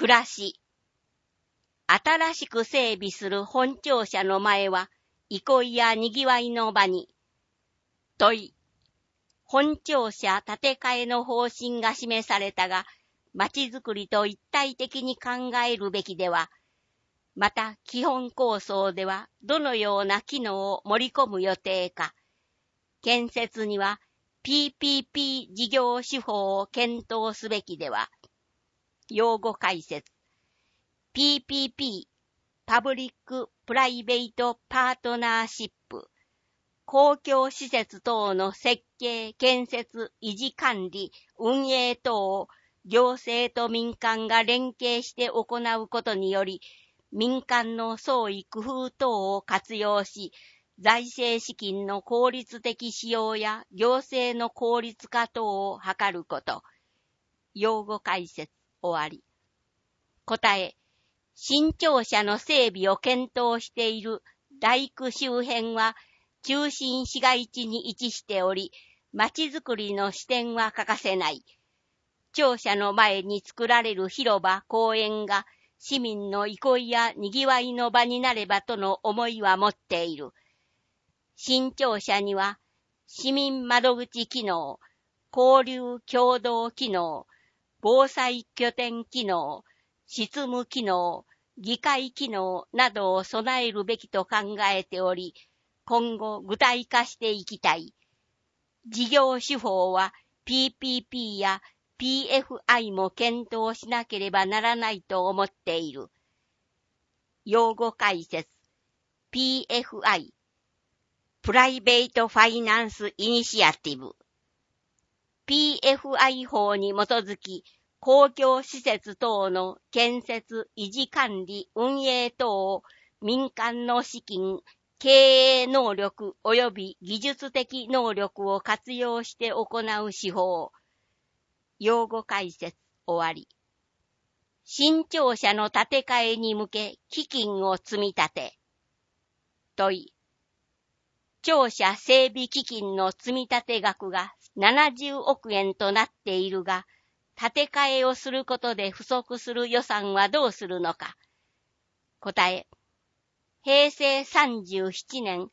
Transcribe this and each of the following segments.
暮らし。新しく整備する本庁舎の前は、憩いや賑わいの場に。問い。本庁舎建て替えの方針が示されたが、町づくりと一体的に考えるべきでは、また基本構想ではどのような機能を盛り込む予定か。建設には PPP 事業手法を検討すべきでは。用語解説。PPP、パブリック・プライベート・パートナーシップ。公共施設等の設計、建設、維持管理、運営等を行政と民間が連携して行うことにより、民間の創意工夫等を活用し、財政資金の効率的使用や行政の効率化等を図ること。用語解説終わり。答え。新庁舎の整備を検討している大工周辺は中心市街地に位置しており、町づくりの視点は欠かせない。庁舎の前に作られる広場、公園が市民の憩いや賑わいの場になればとの思いは持っている。新庁舎には市民窓口機能、交流共同機能、防災拠点機能、執務機能、議会機能などを備えるべきと考えており、今後具体化していきたい。事業手法は PPP や PFI も検討しなければならないと思っている。用語解説。PFI、プライベートファイナンスイニシアティブ。PFI 法に基づき、公共施設等の建設、維持管理、運営等を民間の資金、経営能力及び技術的能力を活用して行う手法。用語解説終わり。新庁舎の建て替えに向け基金を積み立て。問い。庁舎整備基金の積み立て額が70億円となっているが、建て替えをすることで不足する予算はどうするのか。答え。平成37年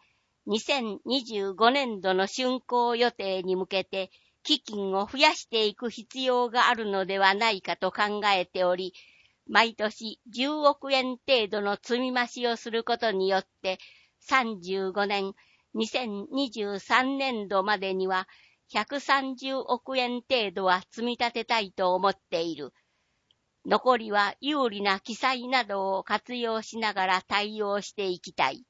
2025年度の竣工予定に向けて基金を増やしていく必要があるのではないかと考えており、毎年10億円程度の積み増しをすることによって35年2023年度までには130億円程度は積み立てたいと思っている。残りは有利な記載などを活用しながら対応していきたい。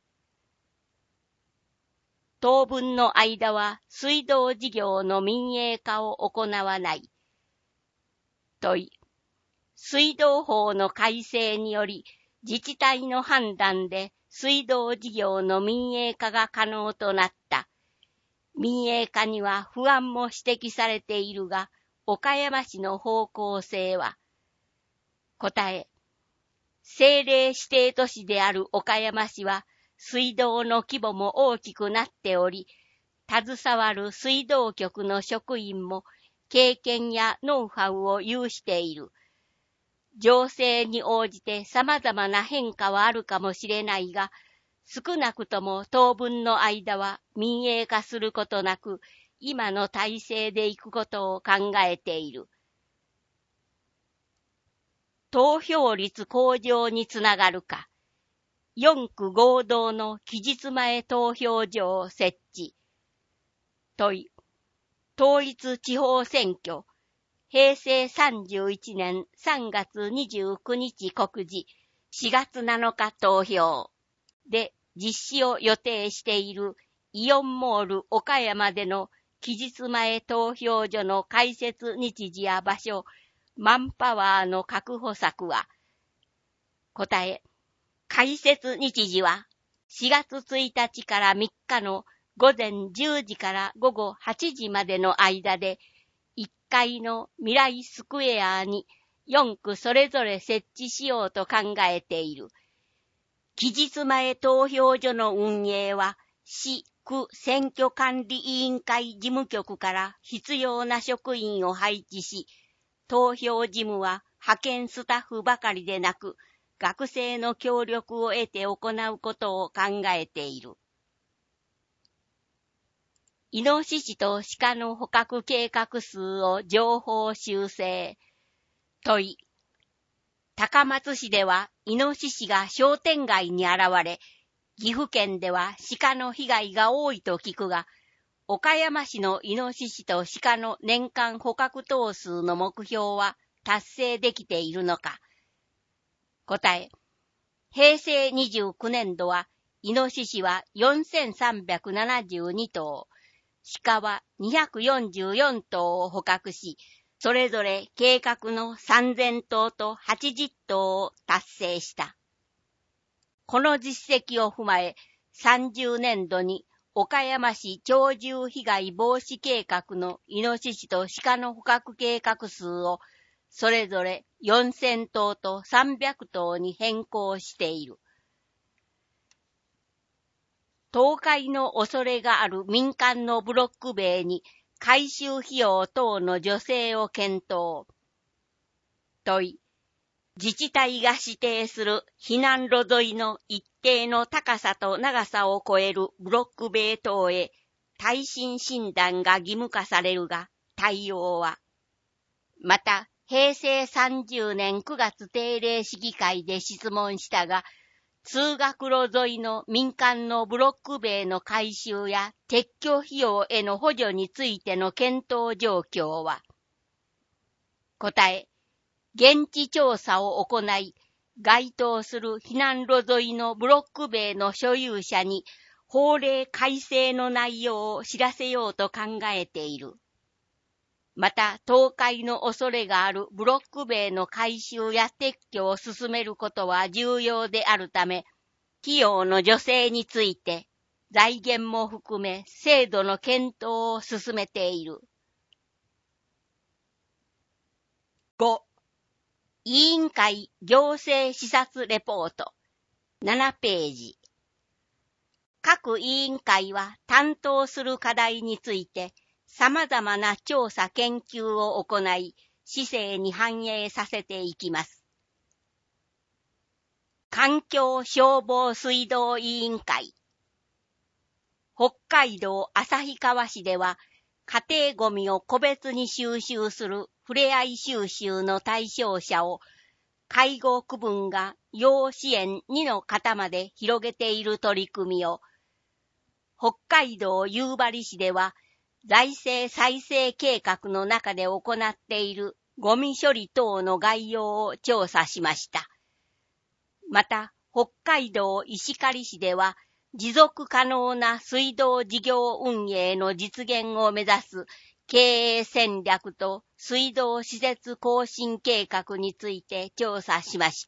当分の間は水道事業の民営化を行わない。問い。水道法の改正により自治体の判断で水道事業の民営化が可能となった。民営化には不安も指摘されているが、岡山市の方向性は。答え。政令指定都市である岡山市は、水道の規模も大きくなっており、携わる水道局の職員も経験やノウハウを有している。情勢に応じて様々な変化はあるかもしれないが、少なくとも当分の間は民営化することなく、今の体制でいくことを考えている。投票率向上につながるか。4区合同の期日前投票所を設置。問い。統一地方選挙。平成31年3月29日告示、4月7日投票で実施を予定しているイオンモール岡山での期日前投票所の開設日時や場所、マンパワーの確保策は。答え。開設日時は4月1日から3日の午前10時から午後8時までの間で、1階の未来スクエアに4区それぞれ設置しようと考えている。期日前投票所の運営は市区選挙管理委員会事務局から必要な職員を配置し、投票事務は派遣スタッフばかりでなく、学生の協力を得て行うことを考えている。イノシシと鹿の捕獲計画数を情報修正。問い。高松市ではイノシシが商店街に現れ、岐阜県では鹿の被害が多いと聞くが、岡山市のイノシシと鹿の年間捕獲頭数の目標は達成できているのか。答え。平成29年度は、イノシシは4372頭、鹿は244頭を捕獲し、それぞれ計画の3000頭と80頭を達成した。この実績を踏まえ、30年度に岡山市鳥獣被害防止計画のイノシシと鹿の捕獲計画数をそれぞれ4000頭と300頭に変更している。倒壊の恐れがある民間のブロック塀に改修費用等の助成を検討。問い。自治体が指定する避難路沿いの一定の高さと長さを超えるブロック塀等へ耐震診断が義務化されるが、対応は。また、平成30年9月定例市議会で質問したが、通学路沿いの民間のブロック塀の改修や撤去費用への補助についての検討状況は。答え。現地調査を行い、該当する避難路沿いのブロック塀の所有者に法令改正の内容を知らせようと考えている。また、倒壊の恐れがあるブロック塀の改修や撤去を進めることは重要であるため、費用の助成について財源も含め制度の検討を進めている。5. 委員会行政視察レポート7ページ。各委員会は担当する課題について様々な調査研究を行い、市政に反映させていきます。環境消防水道委員会。北海道旭川市では、家庭ゴミを個別に収集するふれあい収集の対象者を、介護区分が要支援2の方まで広げている取り組みを、北海道夕張市では、財政再生計画の中で行っているゴミ処理等の概要を調査しました。また、北海道石狩市では、持続可能な水道事業運営の実現を目指す経営戦略と水道施設更新計画について調査しました。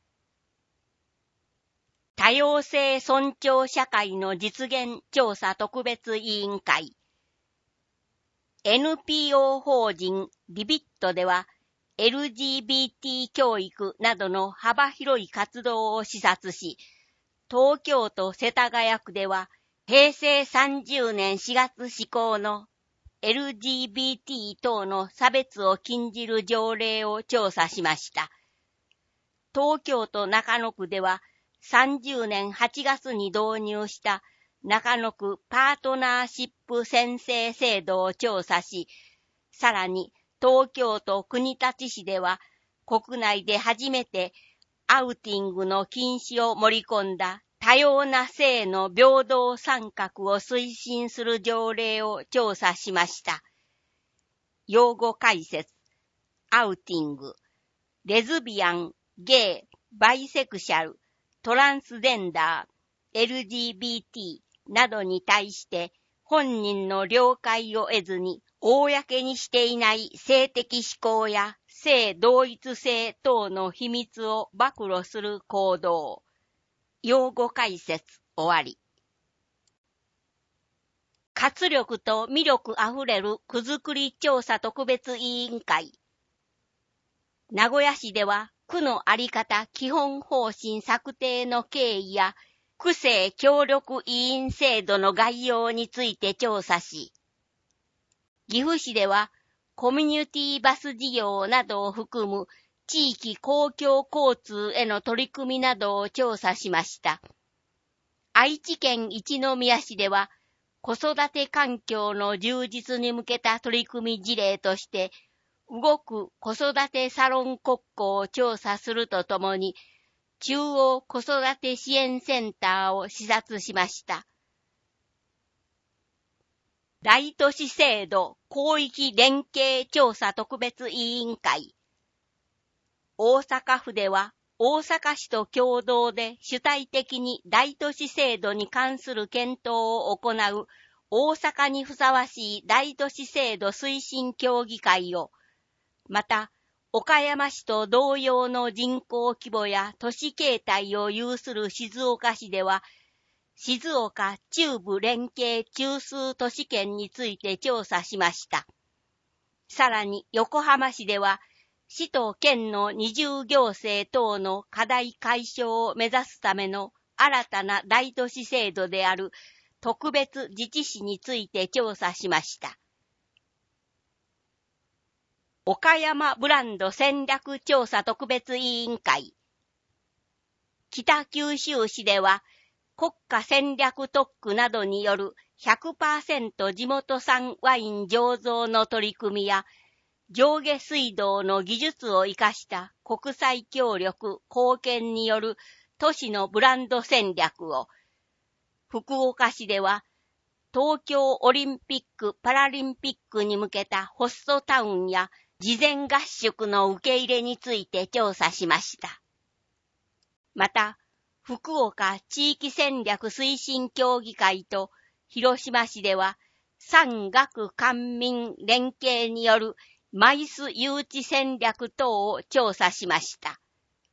多様性尊重社会の実現調査特別委員会。NPO 法人リビットでは LGBT 教育などの幅広い活動を視察し、東京都世田谷区では平成30年4月施行の LGBT 等の差別を禁じる条例を調査しました。東京都中野区では30年8月に導入した中野区パートナーシップ宣誓制度を調査し、さらに東京都国立市では国内で初めてアウティングの禁止を盛り込んだ多様な性の平等参画を推進する条例を調査しました。用語解説、アウティング、レズビアン、ゲイ、バイセクシャル、トランスジェンダー、LGBT などに対して本人の了解を得ずに公にしていない性的指向や性同一性等の秘密を暴露する行動。用語解説終わり。活力と魅力あふれる区づくり調査特別委員会。名古屋市では区のあり方基本方針策定の経緯や区政協力委員制度の概要について調査し、岐阜市ではコミュニティバス事業などを含む地域公共交通への取り組みなどを調査しました。愛知県一宮市では、子育て環境の充実に向けた取り組み事例として、動く子育てサロン国庫を調査するとともに、中央子育て支援センターを視察しました。大都市制度広域連携調査特別委員会。大阪府では、大阪市と共同で主体的に大都市制度に関する検討を行う大阪にふさわしい大都市制度推進協議会を、また、岡山市と同様の人口規模や都市形態を有する静岡市では、静岡中部連携中枢都市圏について調査しました。さらに横浜市では、市と県の二重行政等の課題解消を目指すための新たな大都市制度である特別自治市について調査しました。岡山ブランド戦略調査特別委員会。北九州市では国家戦略特区などによる 100% 地元産ワイン醸造の取り組みや上下水道の技術を生かした国際協力貢献による都市のブランド戦略を、福岡市では東京オリンピック・パラリンピックに向けたホストタウンや事前合宿の受け入れについて調査しました。また、福岡地域戦略推進協議会と広島市では産学官民連携によるマイス誘致戦略等を調査しました。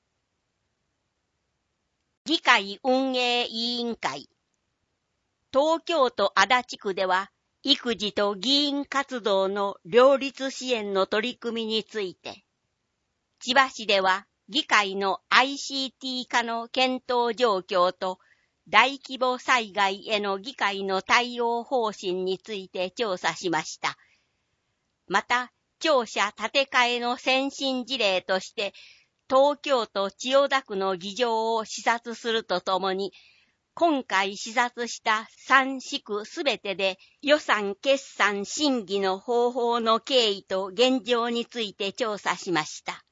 議会運営委員会。東京都足立区では、育児と議員活動の両立支援の取り組みについて、千葉市では議会の ICT 化の検討状況と、大規模災害への議会の対応方針について調査しました。また、庁舎建て替えの先進事例として、東京都千代田区の議場を視察するとともに、今回視察した3市区すべてで予算決算審議の方法の経緯と現状について調査しました。